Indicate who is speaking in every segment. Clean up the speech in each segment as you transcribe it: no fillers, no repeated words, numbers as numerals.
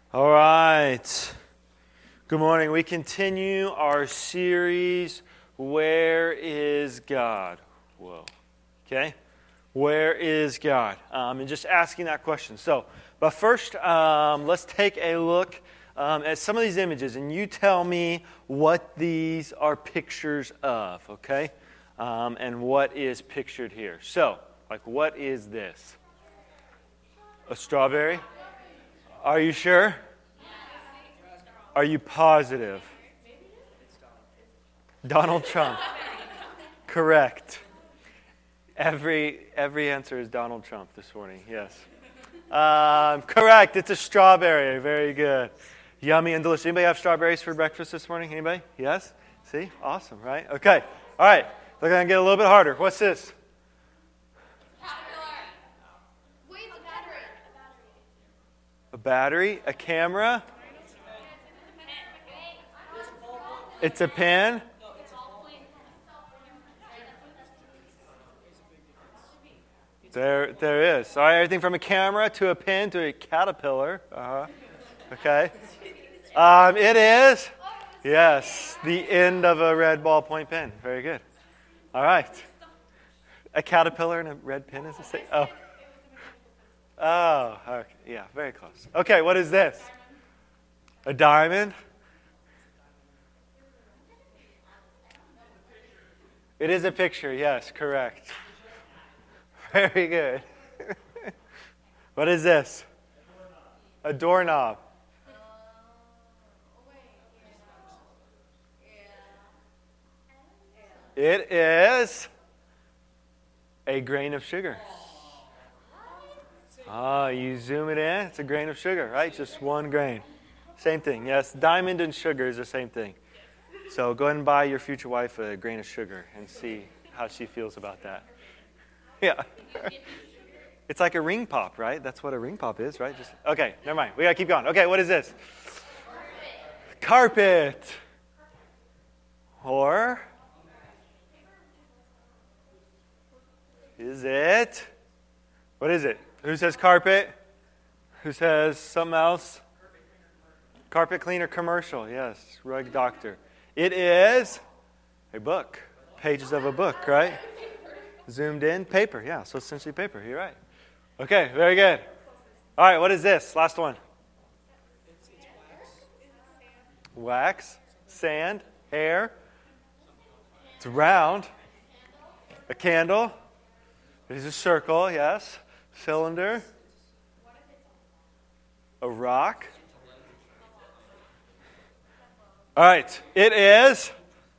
Speaker 1: All right. Good morning. We continue our series, Where is God? Whoa. Okay. Where is God? And just asking that question. But first, let's take a look at some of these images, and you tell me what these are pictures of, okay? And what is pictured here. So, what is this? A strawberry? Are you sure? Are you positive? Donald Trump. Correct. Every answer is Donald Trump this morning. Yes. Correct. It's a strawberry. Very good. Yummy and delicious. Anybody have strawberries for breakfast this morning? Anybody? Yes? See? Awesome, right? Okay. All right. They're going to get a little bit harder. What's this? A battery, a camera. It's a pen. There is. All right, everything from a camera to a pen to a caterpillar. Okay. It is. Yes, the end of a red ballpoint pen. Very good. All right. A caterpillar and a red pen is the same. Oh, okay. Yeah, very close. Okay, what is this? A diamond? It is a picture, yes, correct. Very good. What is this? A doorknob. It is a grain of sugar. You zoom it in, it's a grain of sugar, right? Just one grain. Same thing, yes. Diamond and sugar is the same thing. So go ahead and buy your future wife a grain of sugar and see how she feels about that. Yeah. It's like a ring pop, right? That's what a ring pop is, right? Okay, never mind. We got to keep going. Okay, what is this? Carpet. Or is it? What is it? Who says carpet? Who says something else? Carpet cleaner commercial. Yes, Rug Doctor. It is a book. Pages of a book, right? Zoomed in. Paper. Yeah, so essentially paper. You're right. Okay, very good. All right, what is this? Last one.
Speaker 2: It's
Speaker 1: wax. Sand. Hair. It's round. A candle. It is a circle, yes. Cylinder. A rock. All right, it is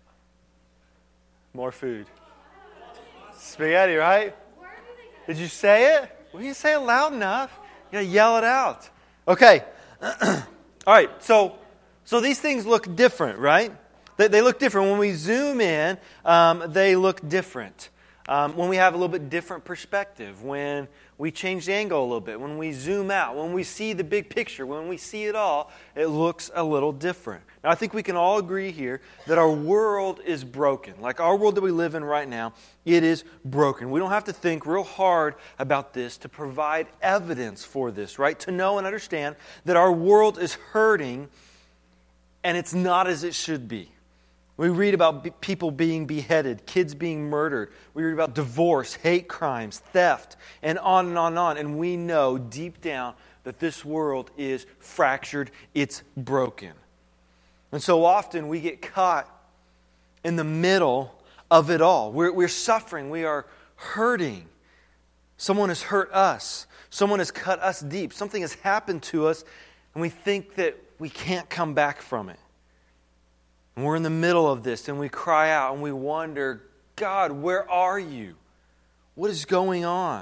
Speaker 1: more food. Spaghetti, right? Did you say it? Well, you say it loud enough. You got to yell it out. Okay. All right, so these things look different, right? They look different. When we zoom in, they look different. When we have a little bit different perspective, when we change the angle a little bit, when we zoom out, when we see the big picture, when we see it all, it looks a little different. Now, I think we can all agree here that our world is broken. Like our world that we live in right now, it is broken. We don't have to think real hard about this to provide evidence for this, right? To know and understand that our world is hurting and it's not as it should be. We read about people being beheaded, kids being murdered. We read about divorce, hate crimes, theft, and on and on and on. And we know deep down that this world is fractured, it's broken. And so often we get caught in the middle of it all. We're suffering, we are hurting. Someone has hurt us. Someone has cut us deep. Something has happened to us, and we think that we can't come back from it. And we're in the middle of this, and we cry out, and we wonder, God, where are you? What is going on?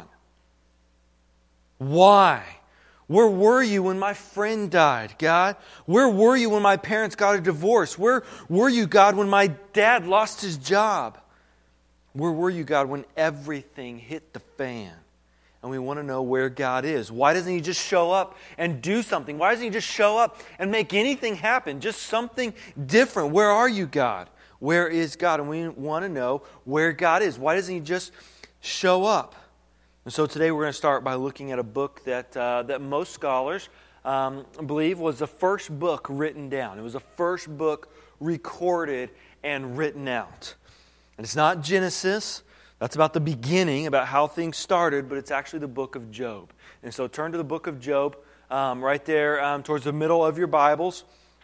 Speaker 1: Why? Where were you when my friend died, God? Where were you when my parents got a divorce? Where were you, God, when my dad lost his job? Where were you, God, when everything hit the fan? And we want to know where God is. Why doesn't He just show up and do something? Why doesn't He just show up and make anything happen? Just something different. Where are you, God? Where is God? And we want to know where God is. Why doesn't He just show up? And so today we're going to start by looking at a book that most scholars believe, was the first book written down. It was the first book recorded and written out. And it's not Genesis. That's about the beginning, about how things started, but it's actually the book of Job. And so turn to the book of Job, right there towards the middle of your Bibles.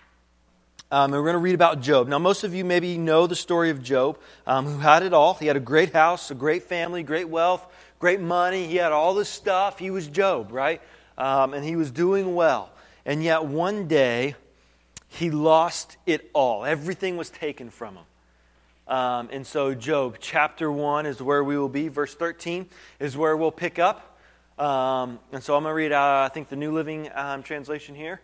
Speaker 1: And we're going to read about Job. Now, most of you maybe know the story of Job, who had it all. He had a great house, a great family, great wealth, great money. He had all this stuff. He was Job, right? And he was doing well. And yet one day, he lost it all. Everything was taken from him. And so Job chapter 1 is where we will be. Verse 13 is where we'll pick up. And so I'm going to read, I think, the New Living Translation here.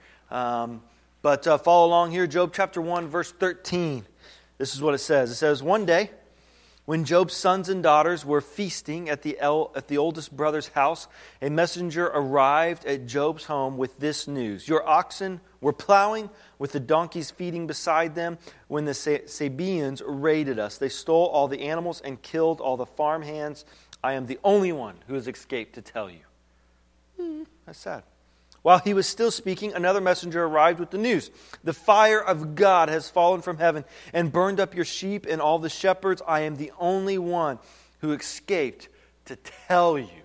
Speaker 1: But follow along here. Job chapter 1, verse 13. This is what it says. It says, "One day, when Job's sons and daughters were feasting at the oldest brother's house, a messenger arrived at Job's home with this news. Your oxen were plowing with the donkeys feeding beside them when the Sabaeans raided us. They stole all the animals and killed all the farm hands. I am the only one who has escaped to tell you." That's sad. While he was still speaking, another messenger arrived with the news. "The fire of God has fallen from heaven and burned up your sheep and all the shepherds. I am the only one who escaped to tell you."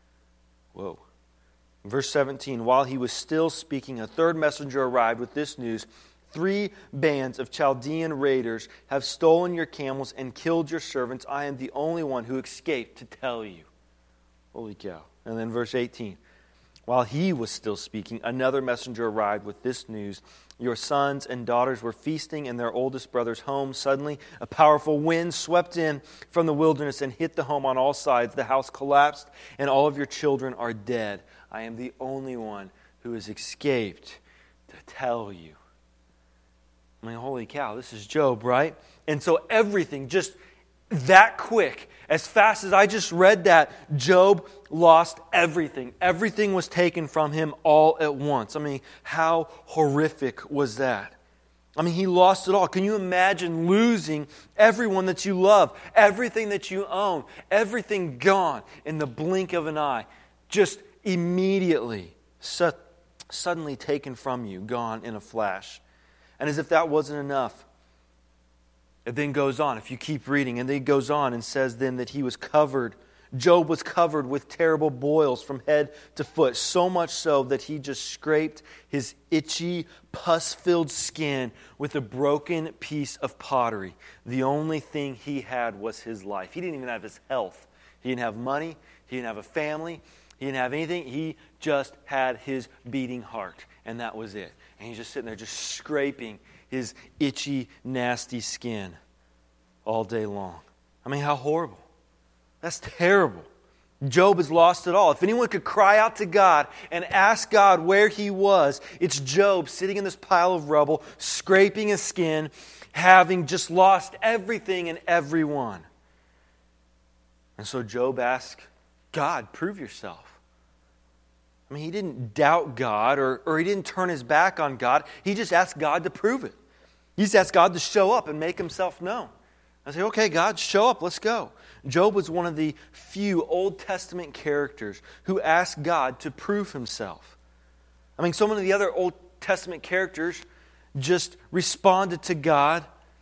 Speaker 1: Whoa. Verse 17, while he was still speaking, a third messenger arrived with this news. 3 bands of Chaldean raiders have stolen your camels and killed your servants. I am the only one who escaped to tell you. Holy cow. And then verse 18. While he was still speaking, another messenger arrived with this news. Your sons and daughters were feasting in their oldest brother's home. Suddenly, a powerful wind swept in from the wilderness and hit the home on all sides. The house collapsed, and all of your children are dead. I am the only one who has escaped to tell you. I mean, holy cow, this is Job, right? And so everything, just that quick, as fast as I just read that, Job lost everything. Everything was taken from him all at once. I mean, how horrific was that? I mean, he lost it all. Can you imagine losing everyone that you love, everything that you own, everything gone in the blink of an eye, just immediately, suddenly taken from you, gone in a flash. And as if that wasn't enough, it then goes on, if you keep reading, and then it goes on and says then that Job was covered with terrible boils from head to foot, so much so that he just scraped his itchy, pus-filled skin with a broken piece of pottery. The only thing he had was his life. He didn't even have his health. He didn't have money. He didn't have a family. He didn't have anything. He just had his beating heart, and that was it. And he's just sitting there just scraping his itchy, nasty skin all day long. I mean, how horrible. That's terrible. Job has lost it all. If anyone could cry out to God and ask God where he was, it's Job sitting in this pile of rubble, scraping his skin, having just lost everything and everyone. And so Job asked God, prove yourself. I mean, he didn't doubt God or he didn't turn his back on God. He just asked God to prove it. He just asked God to show up and make himself known. I say, okay, God, show up. Let's go. Job was one of the few Old Testament characters who asked God to prove himself. I mean, so many of the other Old Testament characters just responded to God,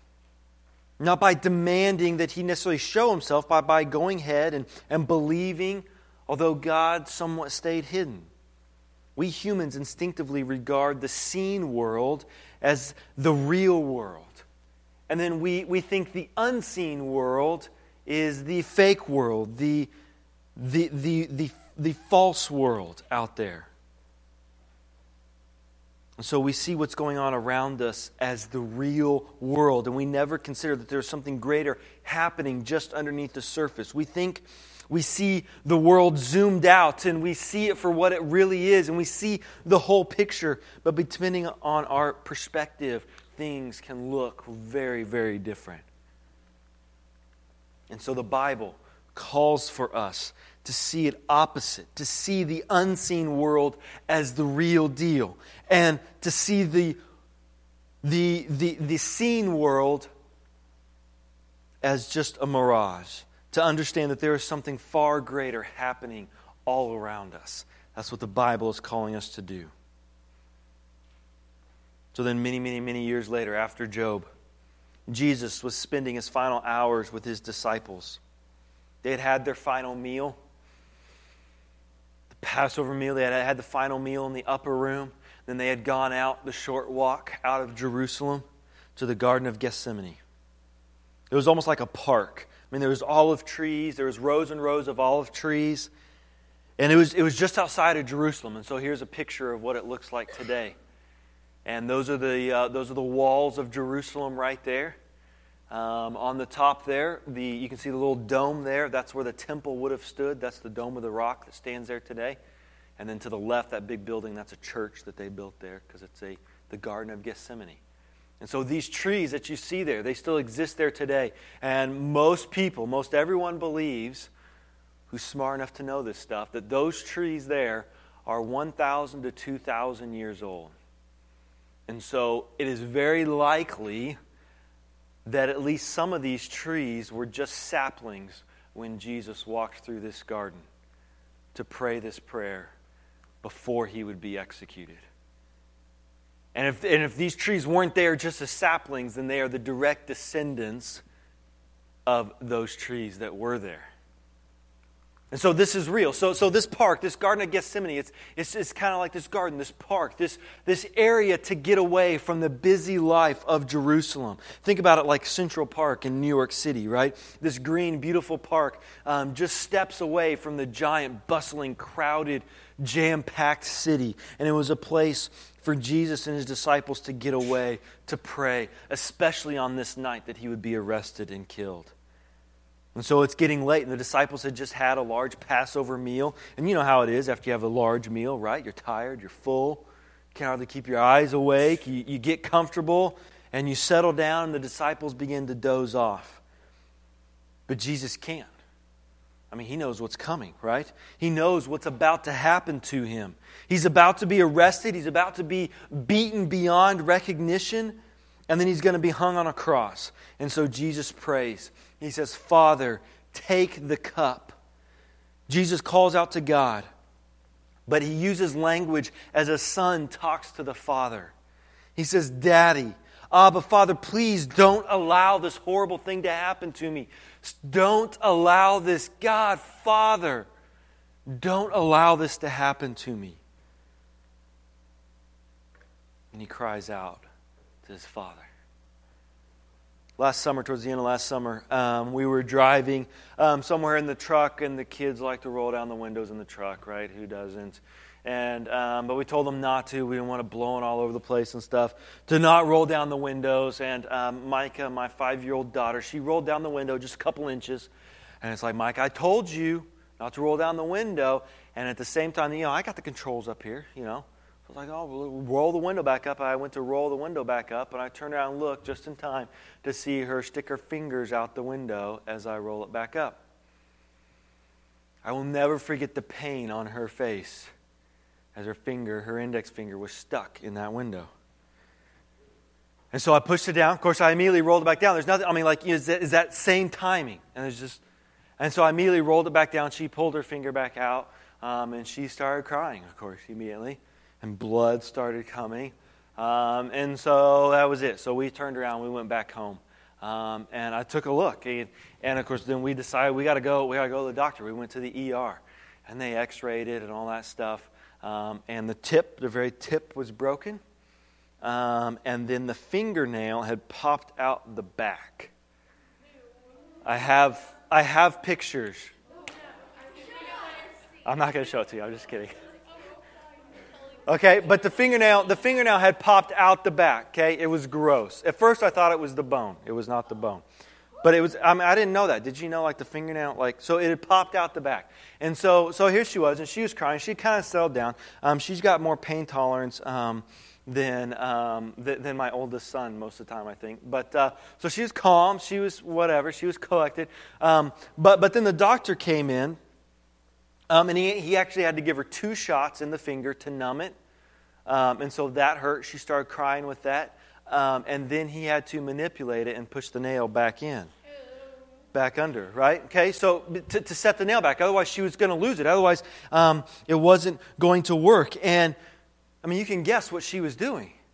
Speaker 1: not by demanding that he necessarily show himself, but by going ahead and believing, although God somewhat stayed hidden. We humans instinctively regard the seen world as the real world. And then we think the unseen world is the fake world, the false world out there. And so we see what's going on around us as the real world, and we never consider that there's something greater happening just underneath the surface. We see the world zoomed out, and we see it for what it really is, and we see the whole picture. But depending on our perspective, things can look very, very different. And so the Bible calls for us to see it opposite, to see the unseen world as the real deal, and to see the seen world as just a mirage. To understand that there is something far greater happening all around us. That's what the Bible is calling us to do. So then many, many, many years later, after Job, Jesus was spending his final hours with his disciples. They had had their final meal, the Passover meal. They had had the final meal in the upper room. Then they had gone out the short walk out of Jerusalem to the Garden of Gethsemane. It was almost like a park. I mean, there was olive trees. There was rows and rows of olive trees. And it was just outside of Jerusalem. And so here's a picture of what it looks like today. And those are the walls of Jerusalem right there. On the top there, you can see the little dome there. That's where the temple would have stood. That's the Dome of the Rock that stands there today. And then to the left, that big building, that's a church that they built there because it's the Garden of Gethsemane. And so these trees that you see there, they still exist there today. And most everyone believes, who's smart enough to know this stuff, that those trees there are 1,000 to 2,000 years old. And so it is very likely that at least some of these trees were just saplings when Jesus walked through this garden to pray this prayer before he would be executed. And if these trees weren't there just as saplings, then they are the direct descendants of those trees that were there. And so this is real. So this park, this Garden of Gethsemane, it's kind of like this garden, this park, this area to get away from the busy life of Jerusalem. Think about it like Central Park in New York City, right? This green, beautiful park just steps away from the giant, bustling, crowded, jam-packed city. And it was a place for Jesus and his disciples to get away, to pray, especially on this night that he would be arrested and killed. And so it's getting late, and the disciples had just had a large Passover meal. And you know how it is after you have a large meal, right? You're tired, you're full, you can't hardly keep your eyes awake, you get comfortable, and you settle down, and the disciples begin to doze off. But Jesus can't. I mean, he knows what's coming, right? He knows what's about to happen to him. He's about to be arrested, he's about to be beaten beyond recognition, and then he's going to be hung on a cross. And so Jesus prays. He says, Father, take the cup. Jesus calls out to God, but he uses language as a son talks to the Father. He says, Daddy, Abba, Father, please don't allow this horrible thing to happen to me. Don't allow this, God, Father, don't allow this to happen to me. And he cries out to his Father. Last summer, towards the end of last summer, we were driving somewhere in the truck, and the kids like to roll down the windows in the truck, right? Who doesn't? And but we told them not to. We didn't want it blowing all over the place and stuff. To not roll down the windows. And Micah, my 5-year-old daughter, she rolled down the window just a couple inches. And it's like, Mike, I told you not to roll down the window. And at the same time, I got the controls up here, I was like, we'll roll the window back up. I went to roll the window back up, and I turned around and looked just in time to see her stick her fingers out the window as I roll it back up. I will never forget the pain on her face as her index finger was stuck in that window. And so I pushed it down. Of course, I immediately rolled it back down. There's nothing, is that same timing? And so I immediately rolled it back down. She pulled her finger back out, and she started crying, of course, immediately. And blood started coming. And so that was it. So we turned around, we went back home. And I took a look. And of course, then we decided we got to go to the doctor. We went to the ER. And they x-rayed it and all that stuff. And the very tip was broken. And then the fingernail had popped out the back. I have pictures. I'm not going to show it to you. I'm just kidding. Okay, but the fingernail had popped out the back, okay? It was gross. At first I thought it was the bone. It was not the bone. But it was, I didn't know that. Did you know, the fingernail, so it had popped out the back. And so here she was, and she was crying. She kind of settled down. She's got more pain tolerance than my oldest son most of the time, I think. But so she was calm. She was whatever. She was collected. But then the doctor came in. And he actually had to give her 2 shots in the finger to numb it. And so that hurt. She started crying with that. And then he had to manipulate it and push the nail back under, right? Okay, so to set the nail back. Otherwise, she was going to lose it. Otherwise, it wasn't going to work. And, you can guess what she was doing.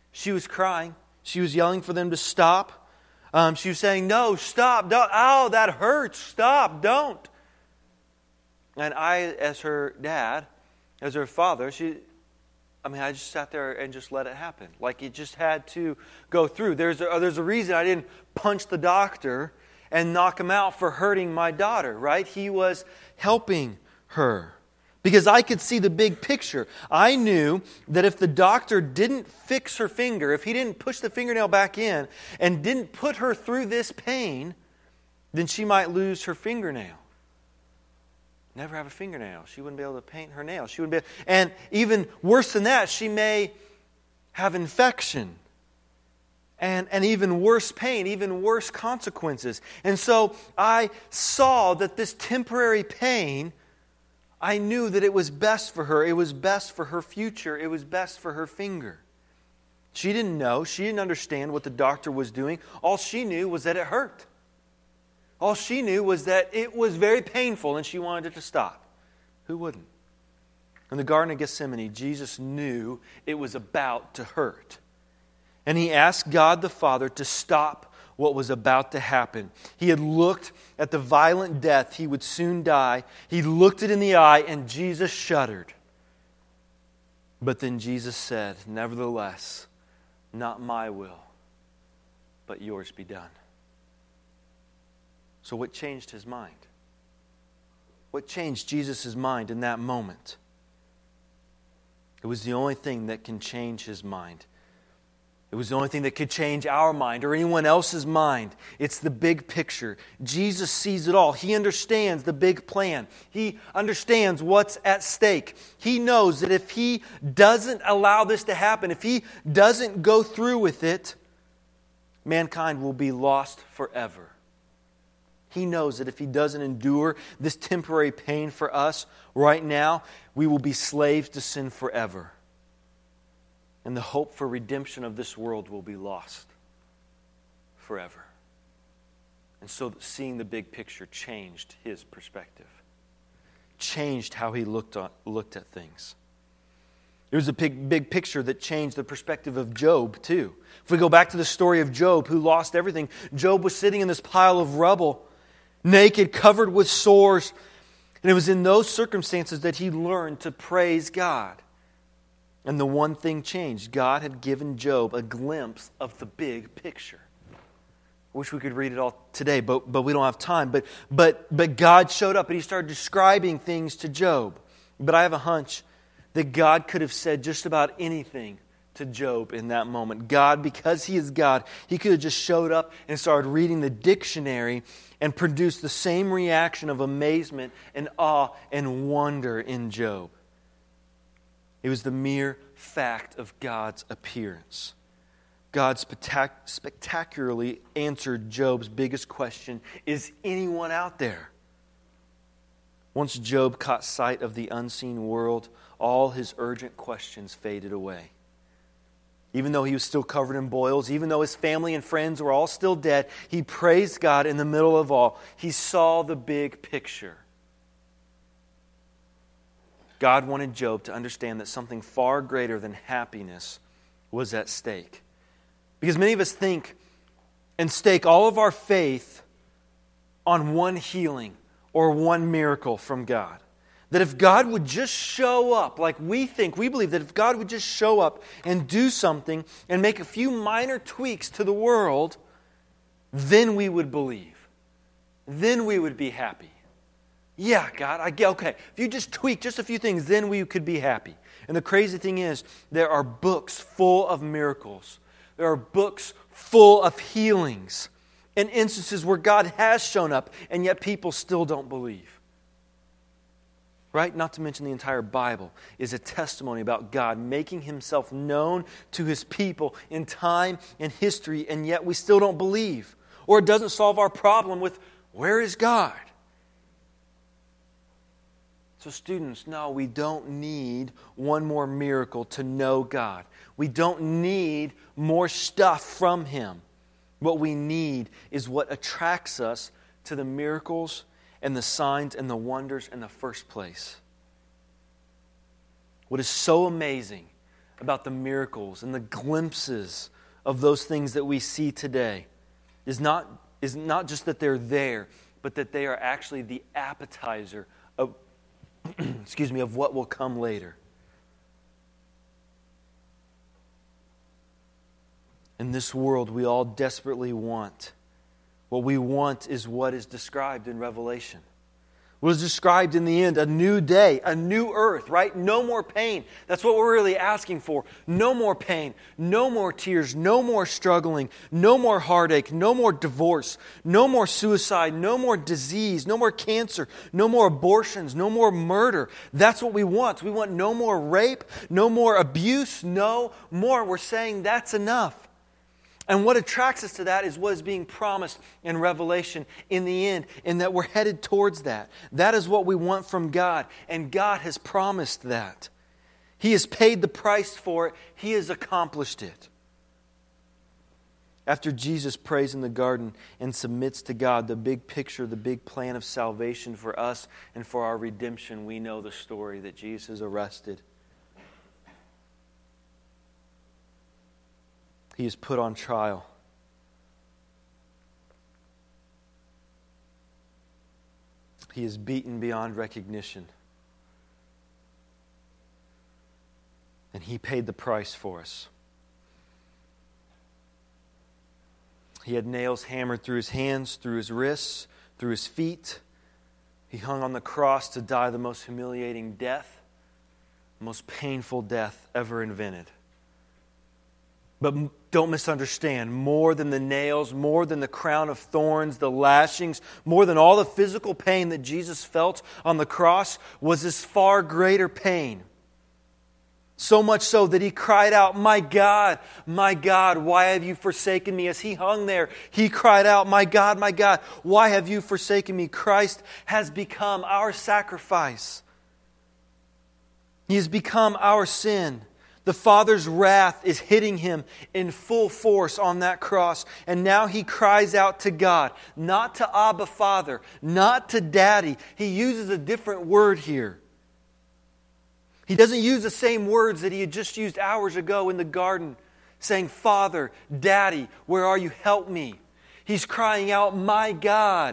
Speaker 1: She was crying. She was yelling for them to stop. She was saying, no, stop, don't. Ow, that hurts. Stop, don't. And I, as her dad, as her father, I just sat there and just let it happen. Like it just had to go through. There's a reason I didn't punch the doctor and knock him out for hurting my daughter, right? He was helping her. Because I could see the big picture. I knew that if the doctor didn't fix her finger, if he didn't push the fingernail back in and didn't put her through this pain, then she might lose her fingernail. Never have a fingernail. She wouldn't be able to paint her nails. And even worse than that, she may have infection. And even worse pain, even worse consequences. And so I saw that this temporary pain, I knew that it was best for her. It was best for her future. It was best for her finger. She didn't know. She didn't understand what the doctor was doing. All she knew was that it hurt. All she knew was that it was very painful and she wanted it to stop. Who wouldn't? In the Garden of Gethsemane, Jesus knew it was about to hurt. And He asked God the Father to stop what was about to happen. He had looked at the violent death He would soon die. He looked it in the eye and Jesus shuddered. But then Jesus said, nevertheless, not my will, but yours be done. So what changed His mind? What changed Jesus' mind in that moment? It was the only thing that can change His mind. It was the only thing that could change our mind or anyone else's mind. It's the big picture. Jesus sees it all. He understands the big plan. He understands what's at stake. He knows that if He doesn't allow this to happen, if He doesn't go through with it, mankind will be lost forever. He knows that if He doesn't endure this temporary pain for us right now, we will be slaves to sin forever. And the hope for redemption of this world will be lost forever. And so seeing the big picture changed His perspective. Changed how He looked at things. It was a big picture that changed the perspective of Job too. If we go back to the story of Job, who lost everything, Job was sitting in this pile of rubble, naked, covered with sores. And it was in those circumstances that he learned to praise God. And the one thing changed. God had given Job a glimpse of the big picture. I wish we could read it all today, but we don't have time. But God showed up and He started describing things to Job. But I have a hunch that God could have said just about anything to Job in that moment. God, because He is God, He could have just showed up and started reading the dictionary and produced the same reaction of amazement and awe and wonder in Job. It was the mere fact of God's appearance. God spectacularly answered Job's biggest question, is anyone out there? Once Job caught sight of the unseen world, all his urgent questions faded away. Even though he was still covered in boils, even though his family and friends were all still dead, he praised God in the middle of all. He saw the big picture. God wanted Job to understand that something far greater than happiness was at stake. Because many of us think and stake all of our faith on one healing or one miracle from God. That if God would just show up, like we believe that if God would just show up and do something and make a few minor tweaks to the world, then we would believe. Then we would be happy. Yeah, God, I get, okay. If you just tweak just a few things, then we could be happy. And the crazy thing is, there are books full of miracles. There are books full of healings and instances where God has shown up, and yet people still don't believe. Right? Not to mention the entire Bible is a testimony about God making Himself known to His people in time and history, and yet we still don't believe. Or it doesn't solve our problem with, where is God? So students, no, we don't need one more miracle to know God. We don't need more stuff from Him. What we need is what attracts us to the miracles and the signs and the wonders in the first place. What is so amazing about the miracles and the glimpses of those things that we see today is not just that they're there, but that they are actually the appetizer of, of what will come later. In this world, we all desperately want. What we want is what is described in Revelation. What is described in the end, a new day, a new earth, right? No more pain. That's what we're really asking for. No more pain, no more tears, no more struggling, no more heartache, no more divorce, no more suicide, no more disease, no more cancer, no more abortions, no more murder. That's what we want. We want no more rape, no more abuse, no more. We're saying that's enough. And what attracts us to that is what is being promised in Revelation in the end, and that we're headed towards that. That is what we want from God, and God has promised that. He has paid the price for it. He has accomplished it. After Jesus prays in the garden and submits to God the big picture, the big plan of salvation for us and for our redemption, we know the story that Jesus is arrested. He is put on trial. He is beaten beyond recognition. And He paid the price for us. He had nails hammered through His hands, through His wrists, through His feet. He hung on the cross to die the most humiliating death, the most painful death ever invented. But don't misunderstand, more than the nails, more than the crown of thorns, the lashings, more than all the physical pain that Jesus felt on the cross was His far greater pain. So much so that He cried out, my God, why have you forsaken me?" As He hung there, He cried out, my God, why have you forsaken me?" Christ has become our sacrifice. He has become our sin. The Father's wrath is hitting Him in full force on that cross. And now He cries out to God, not to Abba Father, not to Daddy. He uses a different word here. He doesn't use the same words that He had just used hours ago in the garden, saying, "Father, Daddy, where are you? Help me." He's crying out, my God,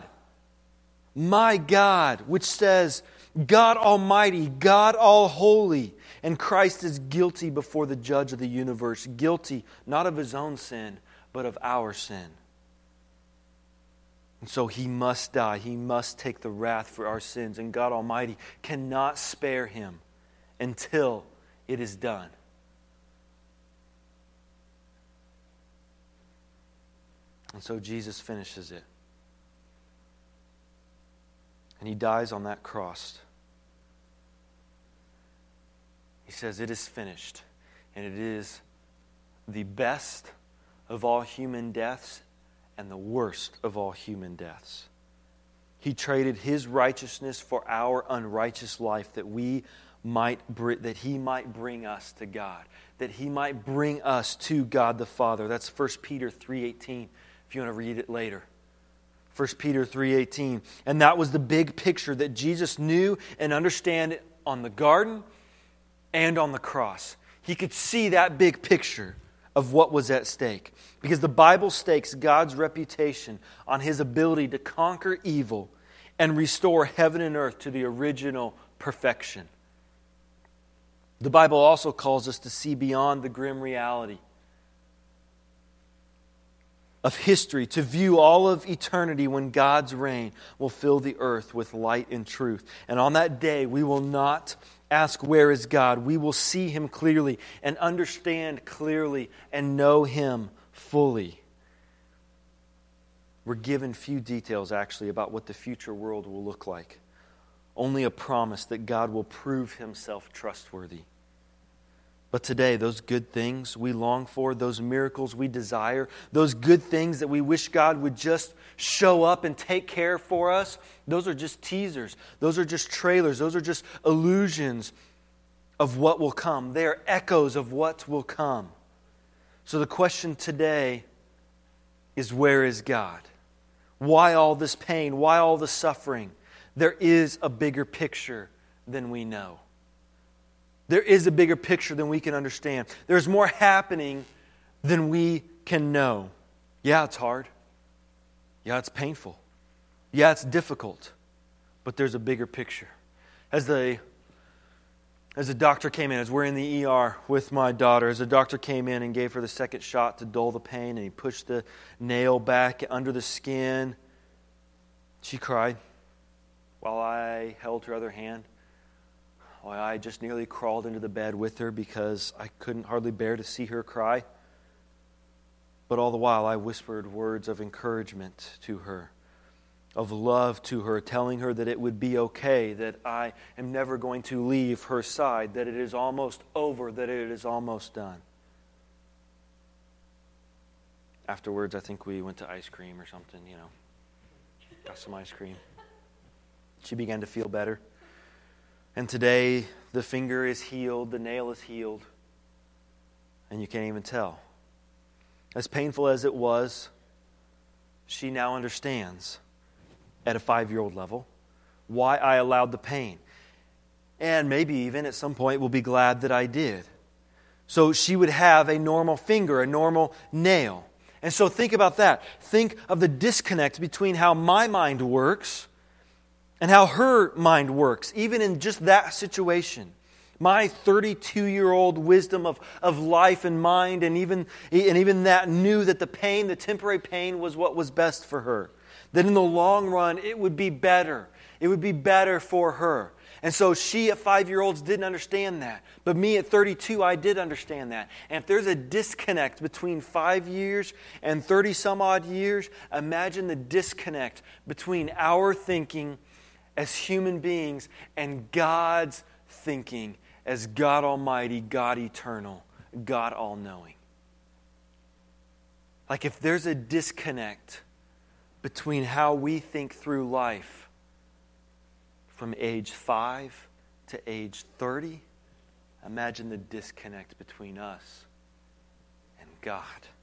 Speaker 1: which says, God Almighty, God All-Holy. And Christ is guilty before the judge of the universe. Guilty not of His own sin, but of our sin. And so He must die. He must take the wrath for our sins. And God Almighty cannot spare Him until it is done. And so Jesus finishes it. And He dies on that cross. He says, "It is finished." And it is the best of all human deaths and the worst of all human deaths. He traded His righteousness for our unrighteous life that He might bring us to God, that He might bring us to God the Father. That's 1 Peter 3:18, if you want to read it later. 1 Peter 3:18. And that was the big picture that Jesus knew and understood on the garden and on the cross. He could see that big picture of what was at stake. Because the Bible stakes God's reputation on His ability to conquer evil and restore heaven and earth to the original perfection. The Bible also calls us to see beyond the grim reality of history, to view all of eternity when God's reign will fill the earth with light and truth. And on that day, we will not ask, "Where is God?" We will see Him clearly and understand clearly and know Him fully. We're given few details, actually, about what the future world will look like. Only a promise that God will prove Himself trustworthy. But today, those good things we long for, those miracles we desire, those good things that we wish God would just show up and take care for us, those are just teasers. Those are just trailers. Those are just illusions of what will come. They are echoes of what will come. So the question today is, where is God? Why all this pain? Why all the suffering? There is a bigger picture than we know. There is a bigger picture than we can understand. There's more happening than we can know. Yeah, it's hard. Yeah, it's painful. Yeah, it's difficult. But there's a bigger picture. As the doctor came in, as we're in the ER with my daughter, as the doctor came in and gave her the second shot to dull the pain, and he pushed the nail back under the skin, she cried while I held her other hand, while I just nearly crawled into the bed with her because I couldn't hardly bear to see her cry. But all the while I whispered words of encouragement to her, of love to her, telling her that it would be okay, that I am never going to leave her side, that it is almost over, that it is almost done. Afterwards, I think we went to ice cream or something, got some ice cream. She began to feel better. And today, the finger is healed, the nail is healed, and you can't even tell. As painful as it was, she now understands at a 5-year-old level why I allowed the pain. And maybe even at some point will be glad that I did. So she would have a normal finger, a normal nail. And so think about that. Think of the disconnect between how my mind works and how her mind works, even in just that situation. My 32-year-old wisdom of life and mind, and even that knew that the temporary pain was what was best for her. That in the long run, it would be better. It would be better for her. And so she at 5-year-olds didn't understand that. But me at 32, I did understand that. And if there's a disconnect between 5 years and 30 some odd years, imagine the disconnect between our thinking as human beings and God's thinking as God Almighty, God Eternal, God All-Knowing. Like if there's a disconnect between how we think through life from age 5 to age 30, imagine the disconnect between us and God.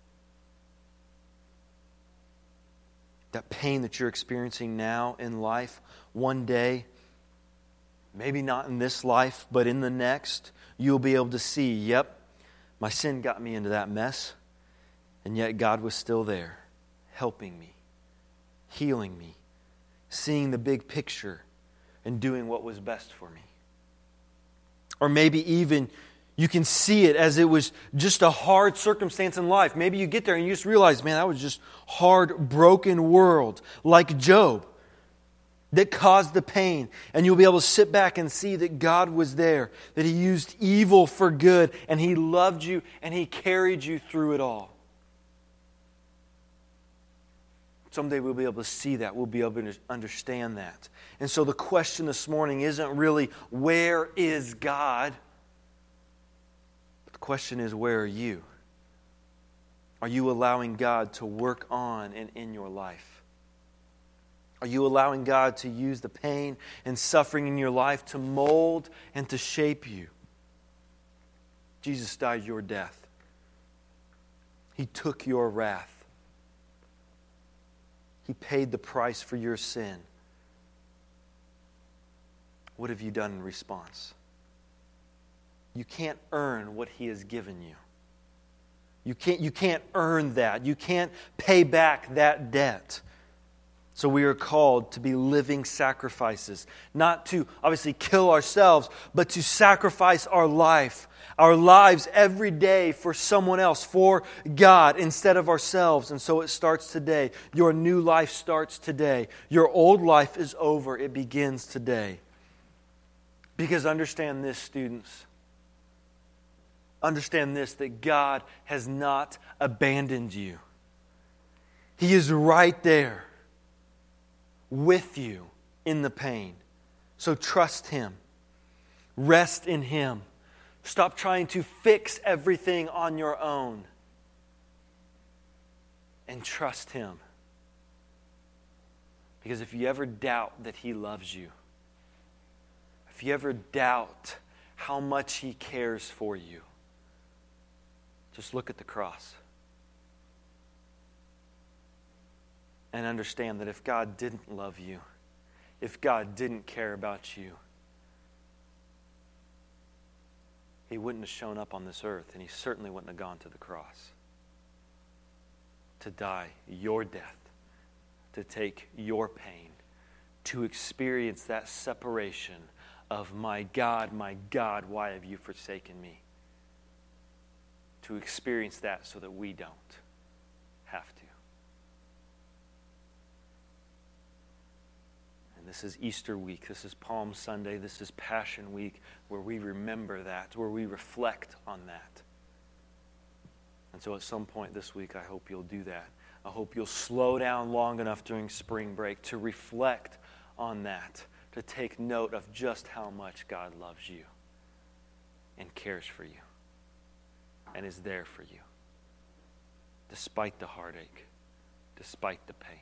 Speaker 1: That pain that you're experiencing now in life, one day, maybe not in this life, but in the next, you'll be able to see, yep, my sin got me into that mess, and yet God was still there, helping me, healing me, seeing the big picture, and doing what was best for me. Or maybe even you can see it as it was just a hard circumstance in life. Maybe you get there and you just realize, man, that was just hard, broken world, like Job, that caused the pain. And you'll be able to sit back and see that God was there, that He used evil for good, and He loved you, and He carried you through it all. Someday we'll be able to see that. We'll be able to understand that. And so the question this morning isn't really, where is God? The question is, where are you? Are you allowing God to work on and in your life? Are you allowing God to use the pain and suffering in your life to mold and to shape you? Jesus died your death. He took your wrath. He paid the price for your sin. What have you done in response? You can't earn what He has given you. You can't earn that. You can't pay back that debt. So we are called to be living sacrifices. Not to obviously kill ourselves, but to sacrifice our lives every day for someone else, for God instead of ourselves. And so it starts today. Your new life starts today. Your old life is over. It begins today. Because understand this, students. Understand this, that God has not abandoned you. He is right there with you in the pain. So trust Him. Rest in Him. Stop trying to fix everything on your own. And trust Him. Because if you ever doubt that He loves you, if you ever doubt how much He cares for you, just look at the cross. And understand that if God didn't love you, if God didn't care about you, He wouldn't have shown up on this earth, and he certainly wouldn't have gone to the cross to die your death, to take your pain, to experience that separation of my God, why have you forsaken me? To experience that so that we don't have to. And this is Easter week. This is Palm Sunday. This is Passion Week, where we remember that, where we reflect on that. And so at some point this week, I hope you'll do that. I hope you'll slow down long enough during spring break to reflect on that, to take note of just how much God loves you and cares for you and is there for you, despite the heartache, despite the pain.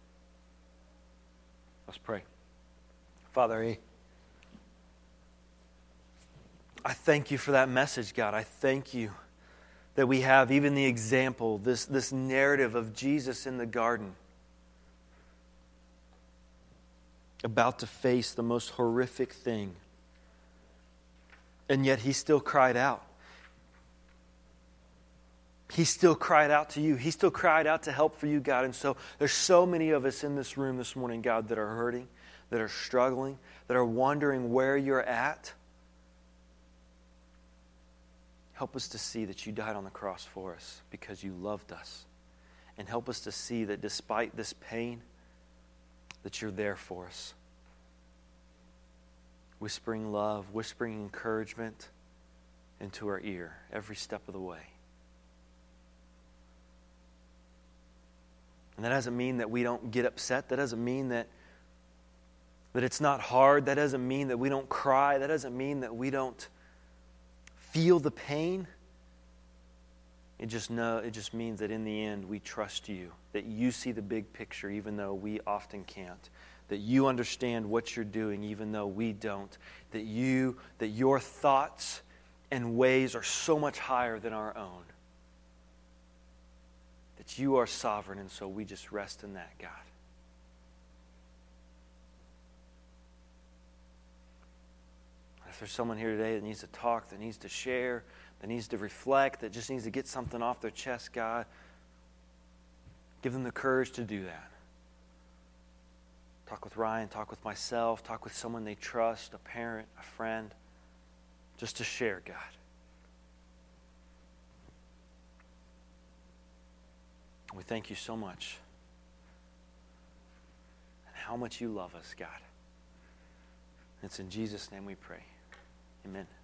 Speaker 1: Let's pray. Father, I thank you for that message, God. I thank you that we have even the example, this narrative of Jesus in the garden, about to face the most horrific thing. And yet he still cried out. He still cried out to you. He still cried out to help for you, God. And so there's so many of us in this room this morning, God, that are hurting, that are struggling, that are wondering where you're at. Help us to see that you died on the cross for us because you loved us. And help us to see that despite this pain, that you're there for us. Whispering love, whispering encouragement into our ear every step of the way. And that doesn't mean that we don't get upset. That doesn't mean that it's not hard. That doesn't mean that we don't cry. That doesn't mean that we don't feel the pain. It just means that in the end we trust you, that you see the big picture even though we often can't, that you understand what you're doing even though we don't, that your thoughts and ways are so much higher than our own. That you are sovereign, and so we just rest in that, God. If there's someone here today that needs to talk, that needs to share, that needs to reflect, that just needs to get something off their chest, God, give them the courage to do that. Talk with Ryan, talk with myself, talk with someone they trust, a parent, a friend, just to share, God. We thank you so much and how much you love us, God. It's in Jesus' name we pray. Amen.